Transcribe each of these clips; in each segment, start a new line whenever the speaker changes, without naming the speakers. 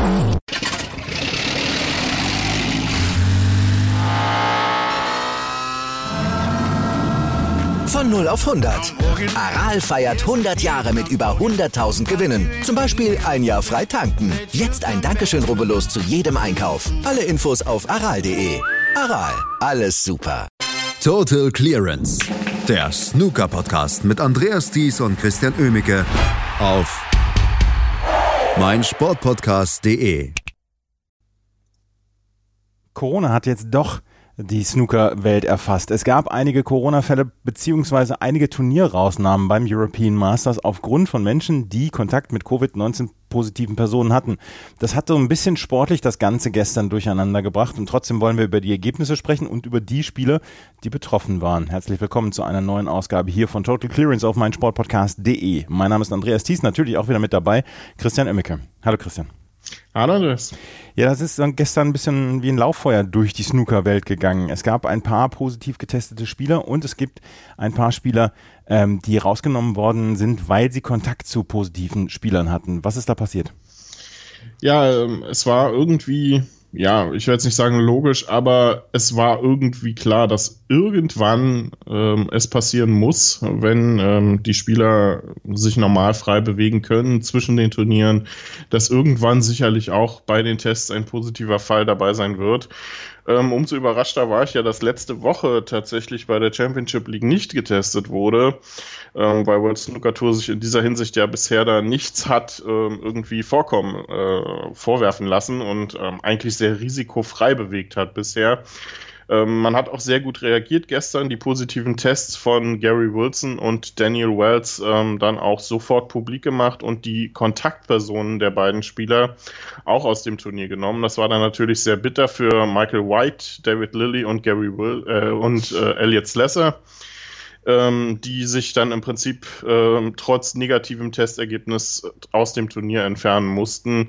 Von 0 auf 100. Aral feiert 100 Jahre mit über 100.000 Gewinnen. Zum Beispiel ein Jahr frei tanken. Jetzt ein Dankeschön, rubbellos zu jedem Einkauf. Alle Infos auf aral.de. Aral, alles super.
Total Clearance. Der Snooker-Podcast mit Andreas Thies und Christian Oemicke auf meinsportpodcast.de.
Corona hat jetzt doch die Snooker-Welt erfasst. Es gab einige Corona-Fälle bzw. einige Turnierrausnahmen beim European Masters aufgrund von Menschen, die Kontakt mit Covid-19-positiven Personen hatten. Das hat so ein bisschen sportlich das Ganze gestern durcheinander gebracht und trotzdem wollen wir über die Ergebnisse sprechen und über die Spieler, die betroffen waren. Herzlich willkommen zu einer neuen Ausgabe hier von Total Clearance auf meinsportpodcast.de. Mein Name ist Andreas Thies, natürlich auch wieder mit dabei Christian Oemicke. Hallo Christian.
Hallo Andreas.
Ja, das ist dann gestern ein bisschen wie ein Lauffeuer durch die Snooker-Welt gegangen. Es gab ein paar positiv getestete Spieler und es gibt ein paar Spieler, die rausgenommen worden sind, weil sie Kontakt zu positiven Spielern hatten. Was ist da passiert?
Ja, es war irgendwie, ja, ich werde jetzt nicht sagen logisch, aber es war irgendwie klar, dass irgendwann es passieren muss, wenn die Spieler sich normal frei bewegen können zwischen den Turnieren, dass irgendwann sicherlich auch bei den Tests ein positiver Fall dabei sein wird. Umso überraschter war ich ja, dass letzte Woche tatsächlich bei der Championship League nicht getestet wurde, weil World Snooker Tour sich in dieser Hinsicht ja bisher da nichts hat irgendwie vorwerfen lassen und eigentlich sehr risikofrei bewegt hat bisher. Man hat auch sehr gut reagiert gestern, die positiven Tests von Gary Wilson und Daniel Wells dann auch sofort publik gemacht und die Kontaktpersonen der beiden Spieler auch aus dem Turnier genommen. Das war dann natürlich sehr bitter für Michael White, David Lilley und Elliot Slesser, die sich dann im Prinzip trotz negativem Testergebnis aus dem Turnier entfernen mussten.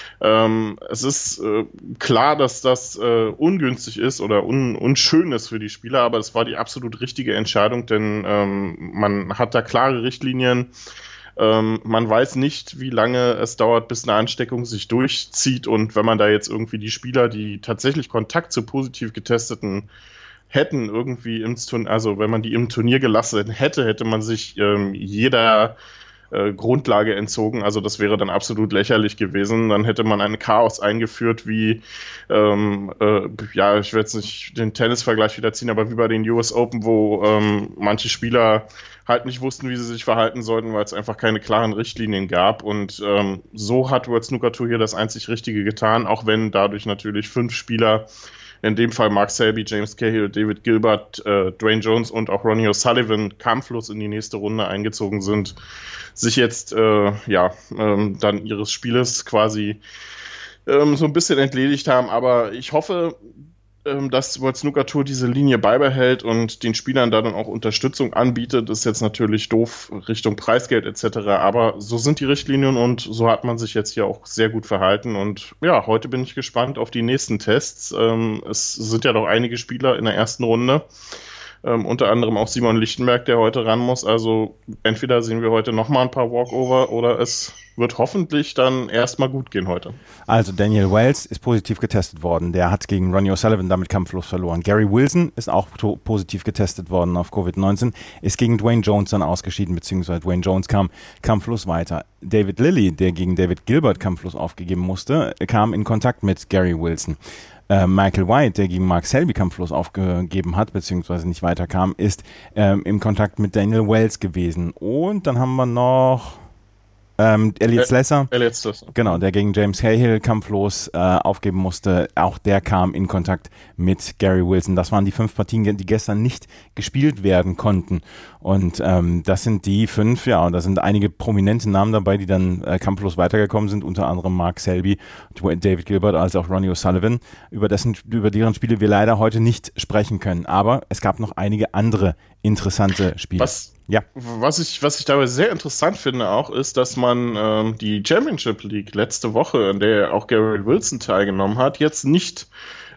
Es ist klar, dass das ungünstig ist oder unschön ist für die Spieler, aber es war die absolut richtige Entscheidung, denn man hat da klare Richtlinien. Man weiß nicht, wie lange es dauert, bis eine Ansteckung sich durchzieht, und wenn man da jetzt irgendwie die Spieler, die tatsächlich Kontakt zu positiv Getesteten hätten, irgendwie wenn man die im Turnier gelassen hätte man sich jeder Grundlage entzogen. Also das wäre dann absolut lächerlich gewesen. Dann hätte man ein Chaos eingeführt wie, ich will jetzt nicht den Tennisvergleich wieder ziehen, aber wie bei den US Open, wo manche Spieler halt nicht wussten, wie sie sich verhalten sollten, weil es einfach keine klaren Richtlinien gab. Und so hat World Snooker Tour hier das einzig Richtige getan, auch wenn dadurch natürlich 5 Spieler, in dem Fall Mark Selby, James Cahill, David Gilbert, Dwayne Jones und auch Ronnie O'Sullivan kampflos in die nächste Runde eingezogen sind, sich jetzt dann ihres Spieles quasi so ein bisschen entledigt haben. Aber ich hoffe, dass World Snooker Tour diese Linie beibehält und den Spielern dann auch Unterstützung anbietet. Das ist jetzt natürlich doof Richtung Preisgeld etc., aber so sind die Richtlinien und so hat man sich jetzt hier auch sehr gut verhalten. Und ja, heute bin ich gespannt auf die nächsten Tests. Es sind ja noch einige Spieler in der ersten Runde, unter anderem auch Simon Lichtenberg, der heute ran muss. Also entweder sehen wir heute nochmal ein paar Walkover oder es wird hoffentlich dann erstmal gut gehen heute.
Also Daniel Wells ist positiv getestet worden. Der hat gegen Ronnie O'Sullivan damit kampflos verloren. Gary Wilson ist auch positiv getestet worden auf Covid-19, ist gegen Dwayne Jones dann ausgeschieden, beziehungsweise Dwayne Jones kam kampflos weiter. David Lilley, der gegen David Gilbert kampflos aufgegeben musste, kam in Kontakt mit Gary Wilson. Michael White, der gegen Mark Selby kampflos aufgegeben hat, beziehungsweise nicht weiterkam, ist im Kontakt mit Daniel Wells gewesen. Und dann haben wir noch Elliot Slesser, genau, der gegen James Cahill kampflos aufgeben musste. Auch der kam in Kontakt mit Gary Wilson. Das waren die 5 Partien, die gestern nicht gespielt werden konnten. Und das sind die 5, ja, und da sind einige prominente Namen dabei, die dann kampflos weitergekommen sind, unter anderem Mark Selby, David Gilbert, als auch Ronnie O'Sullivan, über deren Spiele wir leider heute nicht sprechen können. Aber es gab noch einige andere interessante Spiele.
Was ich dabei sehr interessant finde auch, ist, dass man die Championship League letzte Woche, in der auch Gary Wilson teilgenommen hat, jetzt nicht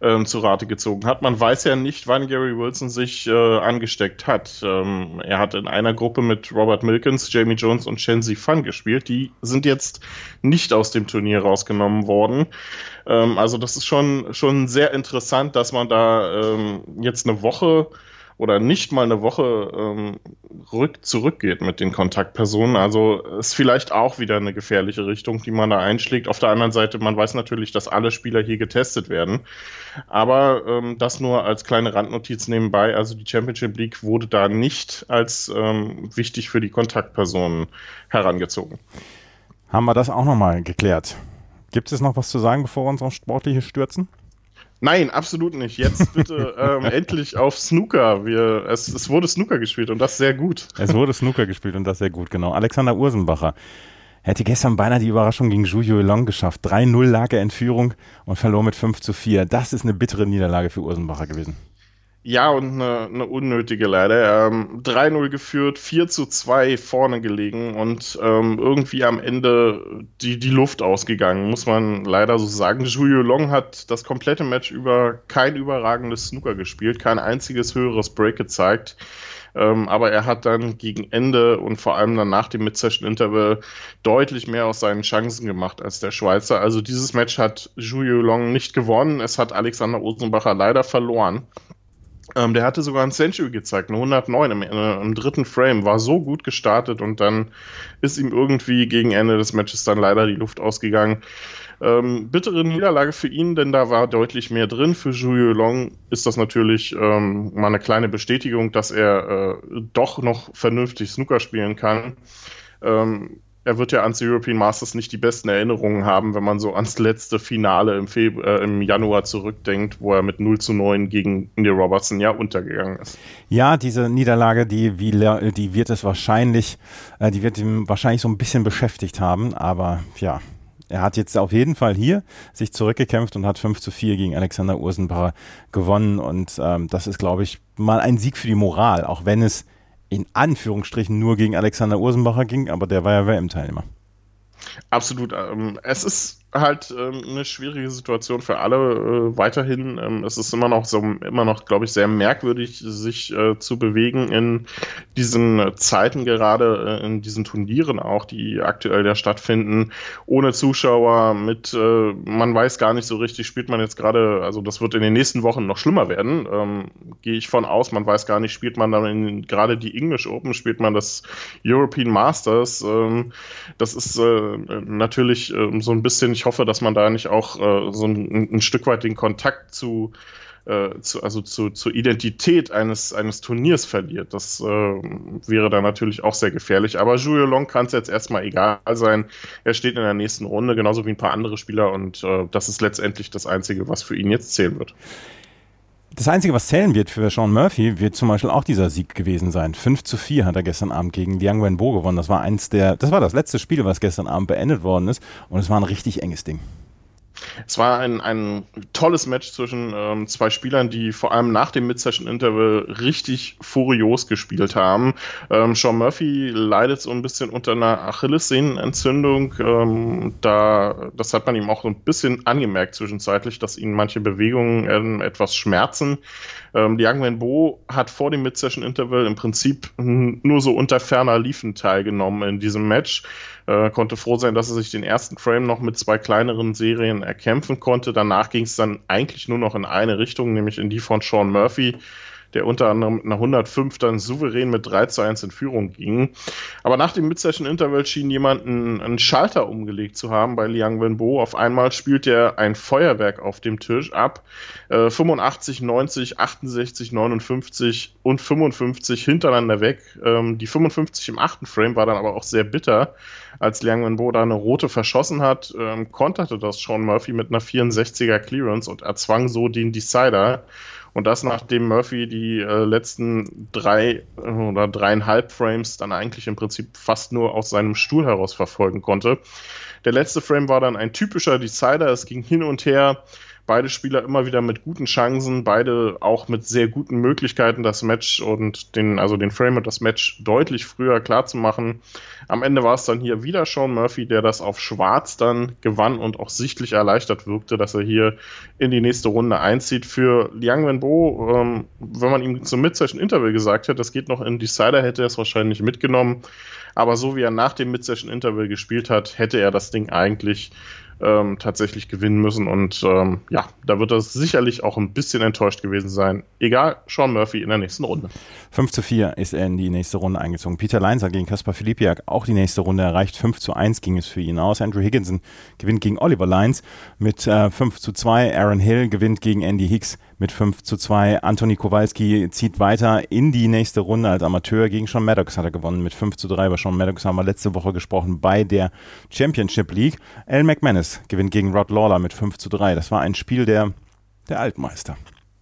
zu Rate gezogen hat. Man weiß ja nicht, wann Gary Wilson sich angesteckt hat. Er hat in einer Gruppe mit Robert Milkins, Jamie Jones und Shenzi Fan gespielt. Die sind jetzt nicht aus dem Turnier rausgenommen worden. Also das ist schon sehr interessant, dass man da jetzt eine Woche oder nicht mal eine Woche zurückgeht mit den Kontaktpersonen. Also ist vielleicht auch wieder eine gefährliche Richtung, die man da einschlägt. Auf der anderen Seite, man weiß natürlich, dass alle Spieler hier getestet werden. Aber das nur als kleine Randnotiz nebenbei. Also die Championship League wurde da nicht als wichtig für die Kontaktpersonen herangezogen.
Haben wir das auch nochmal geklärt? Gibt es noch was zu sagen, bevor wir uns auf Sportliche stürzen?
Nein, absolut nicht. Jetzt bitte endlich auf Snooker. Es wurde Snooker gespielt und das sehr gut.
Es wurde Snooker gespielt und das sehr gut, genau. Alexander Ursenbacher hätte gestern beinahe die Überraschung gegen Zhu Yuelong geschafft. 3-0 lag er in Führung und verlor mit 5-4. Das ist eine bittere Niederlage für Ursenbacher gewesen.
Ja, und eine unnötige leider. 3-0 geführt, 4-2 vorne gelegen und irgendwie am Ende die Luft ausgegangen, muss man leider so sagen. Zhu Yuelong hat das komplette Match über kein überragendes Snooker gespielt, kein einziges höheres Break gezeigt. Aber er hat dann gegen Ende und vor allem dann nach dem Mid-Session-Interval deutlich mehr aus seinen Chancen gemacht als der Schweizer. Also dieses Match hat Zhu Yuelong nicht gewonnen, es hat Alexander Ursenbacher leider verloren. Der hatte sogar ein Century gezeigt, eine 109 im dritten Frame, war so gut gestartet und dann ist ihm irgendwie gegen Ende des Matches dann leider die Luft ausgegangen. Bittere Niederlage für ihn, denn da war deutlich mehr drin. Für Zhu Yuelong ist das natürlich mal eine kleine Bestätigung, dass er doch noch vernünftig Snooker spielen kann. Er wird ja ans European Masters nicht die besten Erinnerungen haben, wenn man so ans letzte Finale im Januar zurückdenkt, wo er mit 0-9 gegen Neil Robertson ja untergegangen ist.
Ja, diese Niederlage, die wird ihn wahrscheinlich so ein bisschen beschäftigt haben, aber ja, er hat jetzt auf jeden Fall hier sich zurückgekämpft und hat 5-4 gegen Alexander Ursenbacher gewonnen und das ist, glaube ich, mal ein Sieg für die Moral, auch wenn es in Anführungsstrichen nur gegen Alexander Ursenbacher ging, aber der war ja WM-Teilnehmer.
Absolut. Es ist halt eine schwierige Situation für alle weiterhin. Es ist immer noch, glaube ich, sehr merkwürdig, sich zu bewegen in diesen Zeiten, gerade in diesen Turnieren auch, die aktuell ja stattfinden, ohne Zuschauer, man weiß gar nicht so richtig, spielt man jetzt gerade, also das wird in den nächsten Wochen noch schlimmer werden, gehe ich von aus, man weiß gar nicht, spielt man dann gerade die English Open, spielt man das European Masters, das ist natürlich so ein bisschen, ich hoffe, dass man da nicht auch so ein Stück weit den Kontakt zur Identität eines Turniers verliert. Das wäre dann natürlich auch sehr gefährlich. Aber Zhu Yuelong kann es jetzt erstmal egal sein. Er steht in der nächsten Runde, genauso wie ein paar andere Spieler und das ist letztendlich das Einzige, was für ihn jetzt zählen wird.
Das Einzige, was zählen wird für Sean Murphy, wird zum Beispiel auch dieser Sieg gewesen sein. 5-4 hat er gestern Abend gegen Liang Wenbo gewonnen. Das war das letzte Spiel, was gestern Abend beendet worden ist. Und es war ein richtig enges Ding.
Es war ein tolles Match zwischen zwei Spielern, die vor allem nach dem Mid-Session-Interval richtig furios gespielt haben. Sean Murphy leidet so ein bisschen unter einer Achillessehnenentzündung. Das hat man ihm auch so ein bisschen angemerkt zwischenzeitlich, dass ihn manche Bewegungen etwas schmerzen. Liang Wenbo hat vor dem Mid-Session-Interval im Prinzip nur so unter ferner Liefen teilgenommen in diesem Match. Konnte froh sein, dass er sich den ersten Frame noch mit zwei kleineren Serien erkämpfen konnte. Danach ging es dann eigentlich nur noch in eine Richtung, nämlich in die von Sean Murphy, der unter anderem mit einer 105 dann souverän mit 3-1 in Führung ging. Aber nach dem Mid-Session-Interval schien jemand einen Schalter umgelegt zu haben bei Liang Wenbo. Auf einmal spielt er ein Feuerwerk auf dem Tisch ab. 85, 90, 68, 59 und 55 hintereinander weg. Die 55 im 8. Frame war dann aber auch sehr bitter. Als Liang Wenbo da eine rote verschossen hat, konterte das Sean Murphy mit einer 64er Clearance und erzwang so den Decider. Und das, nachdem Murphy die letzten 3 oder 3,5 Frames dann eigentlich im Prinzip fast nur aus seinem Stuhl heraus verfolgen konnte. Der letzte Frame war dann ein typischer Decider. Es ging hin und her. Beide Spieler immer wieder mit guten Chancen, beide auch mit sehr guten Möglichkeiten, das Match und den Frame und das Match deutlich früher klar zu machen. Am Ende war es dann hier wieder Sean Murphy, der das auf Schwarz dann gewann und auch sichtlich erleichtert wirkte, dass er hier in die nächste Runde einzieht. Für Liang Wenbo, wenn man ihm zum Mid-Session-Interview gesagt hätte, das geht noch in Decider, hätte er es wahrscheinlich mitgenommen. Aber so wie er nach dem Mid-Session-Interview gespielt hat, hätte er das Ding eigentlich tatsächlich gewinnen müssen. Und da wird er sicherlich auch ein bisschen enttäuscht gewesen sein. Egal, Sean Murphy in der nächsten Runde.
5:4 ist er in die nächste Runde eingezogen. Peter Leinzer gegen Kaspar Filipiak auch die nächste Runde erreicht. 5:1 ging es für ihn aus. Andrew Higginson gewinnt gegen Oliver Lyons mit 5:2. Aaron Hill gewinnt gegen Andy Hicks mit 5:2. Anthony Kowalski zieht weiter in die nächste Runde als Amateur. Gegen Sean Maddox hat er gewonnen mit 5:3. Bei Sean Maddox haben wir letzte Woche gesprochen bei der Championship League. Al McManus gewinnt gegen Rod Lawler mit 5:3. Das war ein Spiel der Altmeister.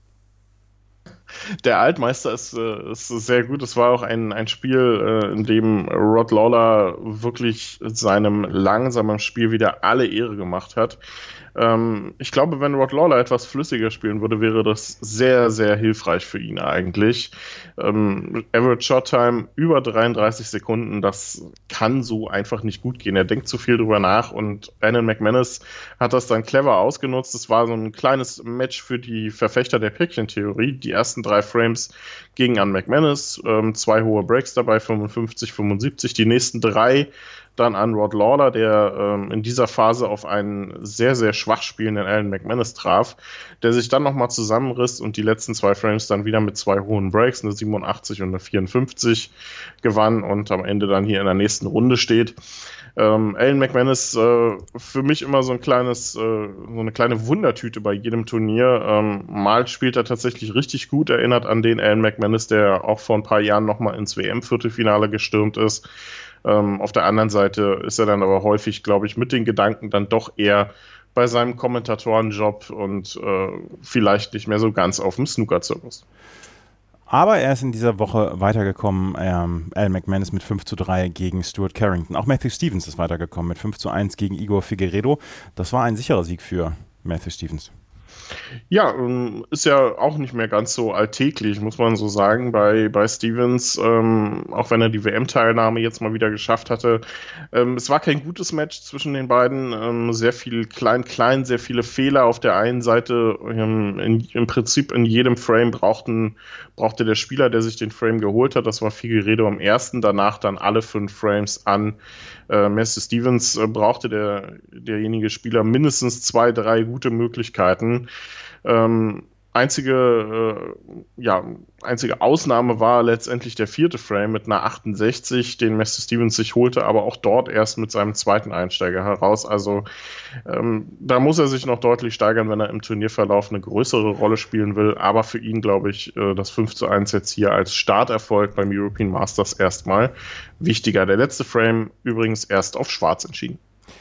Der Altmeister ist sehr gut. Es war auch ein Spiel, in dem Rod Lawler wirklich seinem langsamen Spiel wieder alle Ehre gemacht hat. Ich glaube, wenn Rod Lawler etwas flüssiger spielen würde, wäre das sehr, sehr hilfreich für ihn eigentlich. Average Shot Time über 33 Sekunden, das kann so einfach nicht gut gehen. Er denkt zu viel drüber nach und Alan McManus hat das dann clever ausgenutzt. Es war so ein kleines Match für die Verfechter der Päckchentheorie. Die ersten 3 Frames gingen an McManus, 2 hohe Breaks dabei, 55, 75. Die nächsten 3 dann an Rod Lawler, der in dieser Phase auf einen sehr, sehr schwach spielenden Alan McManus traf, der sich dann nochmal zusammenriss und die letzten 2 Frames dann wieder mit 2 hohen Breaks, eine 87 und eine 54, gewann und am Ende dann hier in der nächsten Runde steht. Alan McManus für mich immer so eine kleine Wundertüte bei jedem Turnier. Mal spielt er tatsächlich richtig gut, erinnert an den Alan McManus, der auch vor ein paar Jahren nochmal ins WM-Viertelfinale gestürmt ist. Auf der anderen Seite ist er dann aber häufig, glaube ich, mit den Gedanken dann doch eher bei seinem Kommentatorenjob und vielleicht nicht mehr so ganz auf dem Snooker-Zirkus.
Aber er ist in dieser Woche weitergekommen, Al McManus mit 5:3 gegen Stuart Carrington. Auch Matthew Stevens ist weitergekommen mit 5:1 gegen Igor Figueiredo. Das war ein sicherer Sieg für Matthew Stevens.
Ja, ist ja auch nicht mehr ganz so alltäglich, muss man so sagen, bei Stevens, auch wenn er die WM-Teilnahme jetzt mal wieder geschafft hatte. Es war kein gutes Match zwischen den beiden, sehr viel klein, sehr viele Fehler auf der einen Seite. Im Prinzip in jedem Frame brauchte der Spieler, der sich den Frame geholt hat, das war Figueiredo am ersten, danach dann alle 5 Frames an Matthew Stevens, brauchte derjenige Spieler mindestens 2, 3 gute Möglichkeiten. Einzige Ausnahme war letztendlich der 4. Frame mit einer 68, den Matthew Stevens sich holte, aber auch dort erst mit seinem zweiten Einsteiger heraus. Also da muss er sich noch deutlich steigern, wenn er im Turnierverlauf eine größere Rolle spielen will. Aber für ihn, glaube ich, das 5:1 jetzt hier als Starterfolg beim European Masters erstmal wichtiger. Der letzte Frame übrigens erst auf Schwarz entschieden.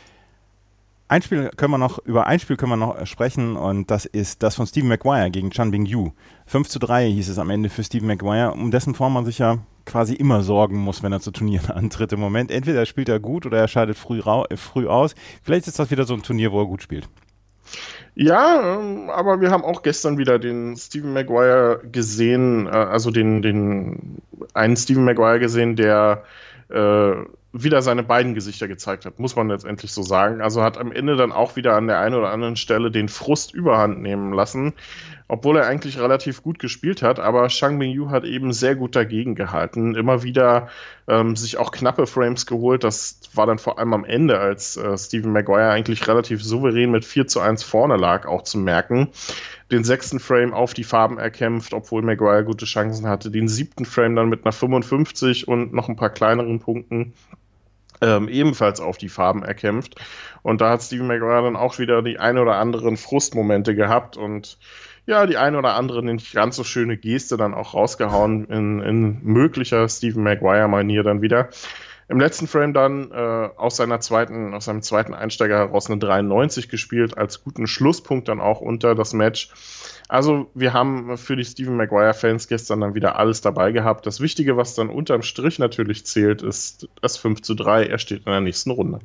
Über ein Spiel können wir noch sprechen und das ist das von Stephen Maguire gegen Chan Bing-Yu. 5:3 hieß es am Ende für Stephen Maguire, um dessen Form man sich ja quasi immer sorgen muss, wenn er zu Turnieren antritt im Moment. Entweder spielt er gut oder er scheidet früh aus. Vielleicht ist das wieder so ein Turnier, wo er gut spielt.
Ja, aber wir haben auch gestern wieder den Stephen Maguire gesehen, einen Stephen Maguire gesehen, der wieder seine beiden Gesichter gezeigt hat, muss man letztendlich so sagen. Also hat am Ende dann auch wieder an der einen oder anderen Stelle den Frust überhand nehmen lassen, obwohl er eigentlich relativ gut gespielt hat, aber Chan Bing-Yu hat eben sehr gut dagegen gehalten, immer wieder sich auch knappe Frames geholt. Das war dann vor allem am Ende, als Stephen Maguire eigentlich relativ souverän mit 4:1 vorne lag, auch zu merken. Den 6. Frame auf die Farben erkämpft, obwohl Maguire gute Chancen hatte. Den 7. Frame dann mit einer 55 und noch ein paar kleineren Punkten ebenfalls auf die Farben erkämpft. Und da hat Stephen Maguire dann auch wieder die ein oder anderen Frustmomente gehabt und ja, die ein oder andere nicht ganz so schöne Geste dann auch rausgehauen in möglicher Stephen Maguire-Manier dann wieder. Im letzten Frame dann aus seinem zweiten Einsteiger heraus eine 93 gespielt, als guten Schlusspunkt dann auch unter das Match. Also wir haben für die Stephen Maguire-Fans gestern dann wieder alles dabei gehabt. Das Wichtige, was dann unterm Strich natürlich zählt, ist das 5:3. Er steht in der nächsten Runde.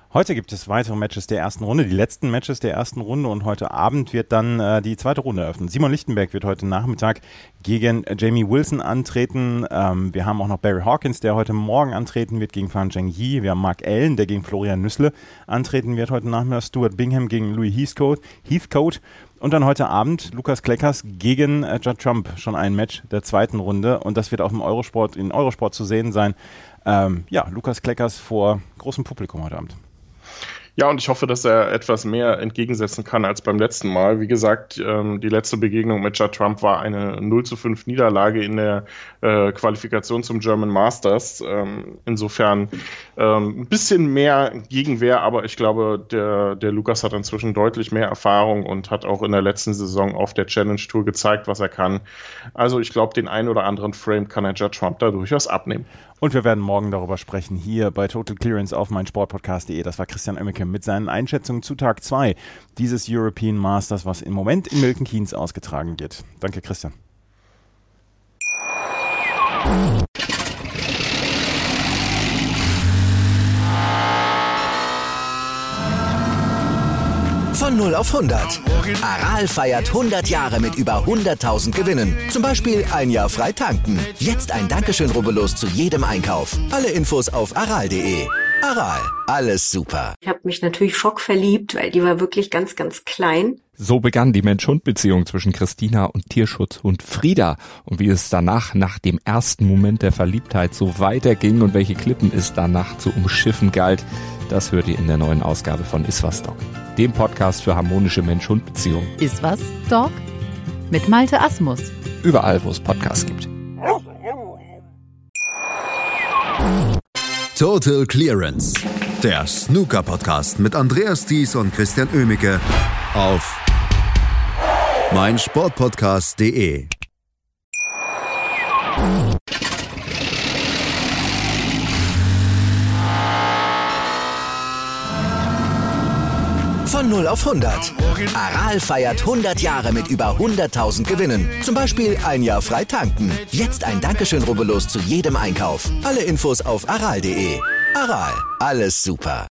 Heute gibt es weitere Matches der ersten Runde, die letzten Matches der ersten Runde, und heute Abend wird dann die zweite Runde eröffnen. Simon Lichtenberg wird heute Nachmittag gegen Jamie Wilson antreten. Wir haben auch noch Barry Hawkins, der heute Morgen antreten wird gegen Fan Zhengyi. Wir haben Mark Allen, der gegen Florian Nüssle antreten wird heute Nachmittag. Stuart Bingham gegen Louis Heathcote. Und dann heute Abend Lukas Kleckers gegen Judd Trump, schon ein Match der zweiten Runde. Und das wird auch in Eurosport zu sehen sein. Lukas Kleckers vor großem Publikum heute Abend.
Ja, und ich hoffe, dass er etwas mehr entgegensetzen kann als beim letzten Mal. Wie gesagt, die letzte Begegnung mit Judd Trump war eine 0-5 Niederlage in der Qualifikation zum German Masters. Insofern ein bisschen mehr Gegenwehr, aber ich glaube, der Lukas hat inzwischen deutlich mehr Erfahrung und hat auch in der letzten Saison auf der Challenge Tour gezeigt, was er kann. Also ich glaube, den einen oder anderen Frame kann er Judd Trump da durchaus abnehmen.
Und wir werden morgen darüber sprechen, hier bei Total Clearance auf meinsportpodcast.de. Das war Christian Oemmeke mit seinen Einschätzungen zu Tag 2 dieses European Masters, was im Moment in Milton Keynes ausgetragen wird. Danke, Christian.
Von 0 auf 100. Aral feiert 100 Jahre mit über 100.000 Gewinnen. Zum Beispiel ein Jahr frei tanken. Jetzt ein Dankeschön, rubbellos zu jedem Einkauf. Alle Infos auf aral.de. Aral, alles super.
Ich habe mich natürlich schockverliebt, weil die war wirklich ganz, ganz klein.
So begann die Mensch-Hund-Beziehung zwischen Christina und Tierschutzhund Frieda. Und wie es danach, nach dem ersten Moment der Verliebtheit, so weiterging und welche Klippen es danach zu umschiffen galt, das hört ihr in der neuen Ausgabe von Iswas Dog, dem Podcast für harmonische Mensch-Hund-Beziehungen.
Iswas Dog mit Malte Asmus.
Überall, wo es Podcasts gibt.
Total Clearance, der Snooker-Podcast mit Andreas Thies und Christian Oemmeke auf meinsportpodcast.de.
Von 0 auf 100. Aral feiert 100 Jahre mit über 100.000 Gewinnen. Zum Beispiel ein Jahr frei tanken. Jetzt ein Dankeschön, rubbellos zu jedem Einkauf. Alle Infos auf aral.de. Aral, alles super.